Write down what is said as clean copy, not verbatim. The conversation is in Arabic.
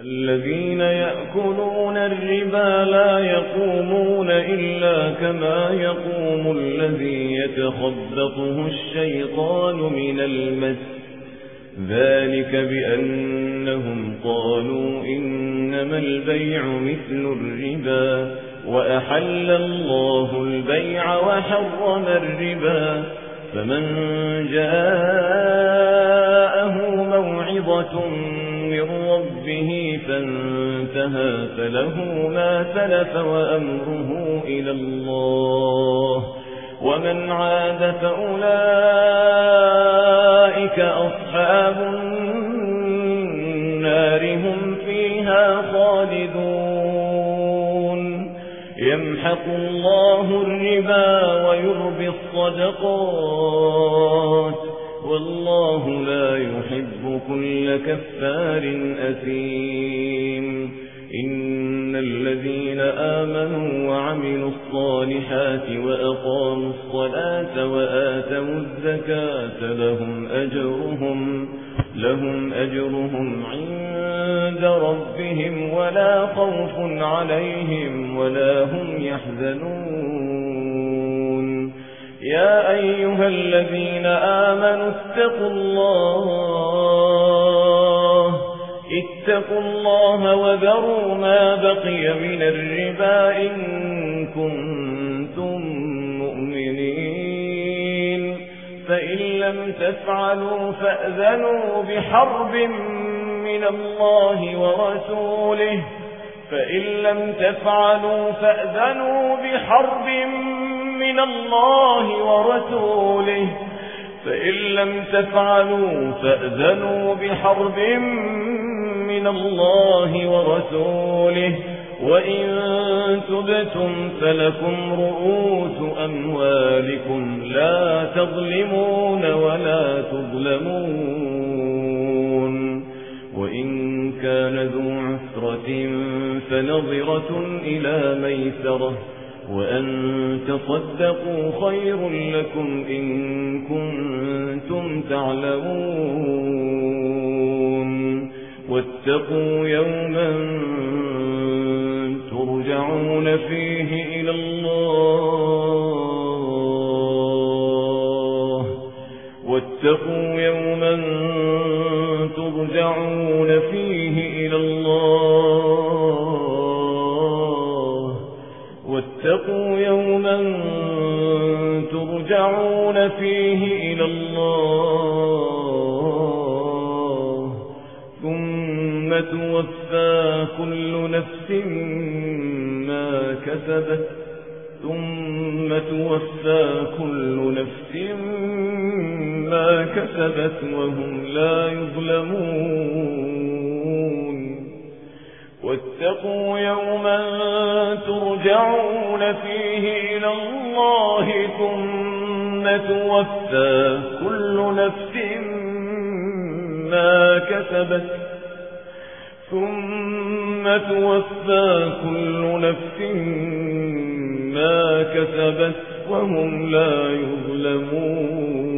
الذين يأكلون الربا لا يقومون إلا كما يقوم الذي يتخبطه الشيطان من المس ذلك بأنهم قالوا إنما البيع مثل الربا وأحل الله البيع وحرم الربا فمن جاءه موعظة من ربه فانتهى فله ما سلف وأمره إلى الله ومن عاد فأولئك أصحاب النار هم فيها خالدون يمحق الله الربا ويربي الصدقات والله لا يحب كل كفار أثيم إن الذين آمنوا وعملوا الصالحات وأقاموا الصلاة وآتوا الزكاة لهم أجرهم عند ربهم ولا خوف عليهم ولا هم يحزنون يا أيها الذين آمنوا اتقوا الله وذروا ما بقي من الربا إن كنتم مؤمنين فإن لم تفعلوا فأذنوا بحرب من الله ورسوله فإن لم تفعلوا فأذنوا بحرب من الله ورسوله وإن تبتم فلكم رؤوس أموالكم لا تظلمون ولا تظلمون وإن كان ذو عسرة فنظرة إلى ميسرة وأن تصدقوا خير لكم إن كنتم تعلمون واتقوا يوما ترجعون فيه إلى الله واتقوا يوما ترجعون فيه إلى الله واتقوا يوما ترجعون فيه إلى الله ثم توفى كل نفس ما كسبت وهم لا يظلمون واتقوا يوما ترجعون فيه إلى الله ثم توفى كل نفس ما كسبت وهم لا يظلمون